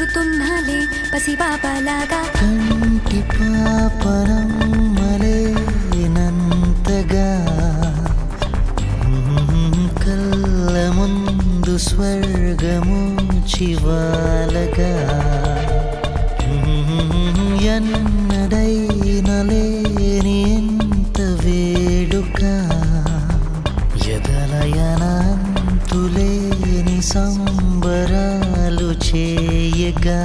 తిరుగుతున్నాలే పసిపాపలాగా కంటి పాపరమ్మలేనంతగా కళ్ళ ముందు స్వర్గము చివాలగా ఎన్నడైనా లేని ఎంత వేడుక ఎదలయనంతులేని సంబరాలు చేయగా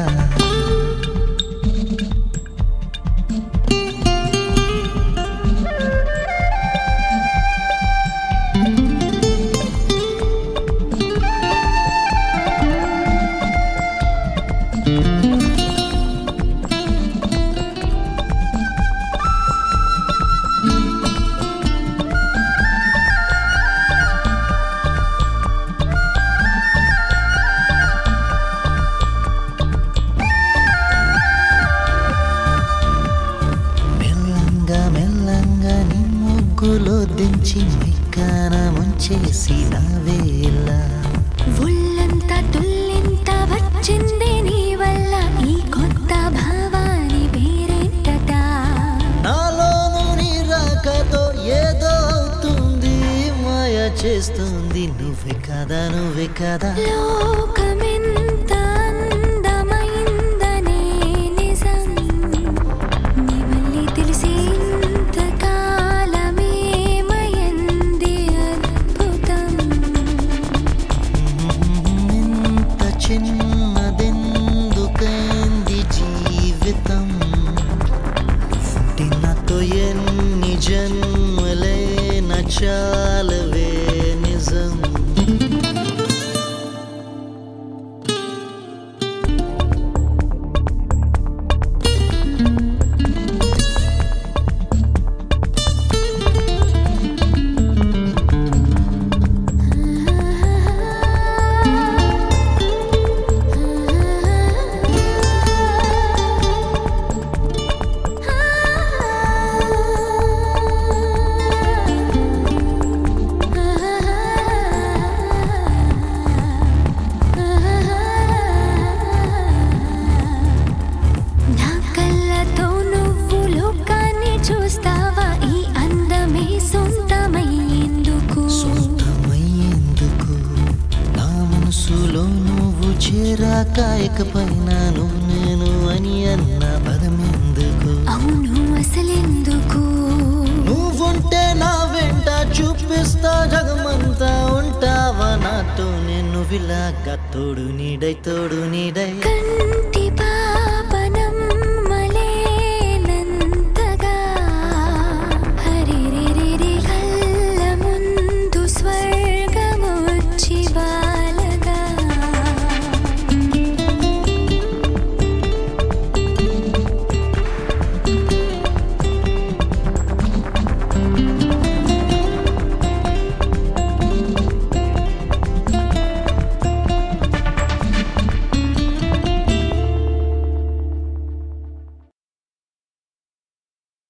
మెల్లంగా నీ ముగ్గులో దించి మిక్కాన ముంచేసి నా వేళ ఒళ్ళంతా తుల్లింత వచ్చింది నీ వల్ల ఈ కొత్త భావాని పేరేంటట నాలోను నీ రాకతో ఏదో అవుతుంది మాయ చేస్తుంది నువ్వే కదా లోకమెంత అందమైందనే నిజం నీ వల్లే తెలిసి ఇంతకాలమేమయంది అద్భుతం ఇంత చిన్నదెందుకైంది జీవితం నాతో ఎన్ని జన్మలైన చాలవే నిజం నా కళ్ళతో నువ్వు లోకాన్ని చూస్తావా ఈ అందమే సొంతమయ్యేందుకు నా మనసులో నువ్వు చేరాక ఇకపైన నువ్వు నేను అని అన్న పదమెందుకు అవును అసలెందుకు నువ్వుంటే నా వెంట చూపిస్తా జగమంతా ఉంటావా నాతో నేను విలాగా తోడు నీడై కంటి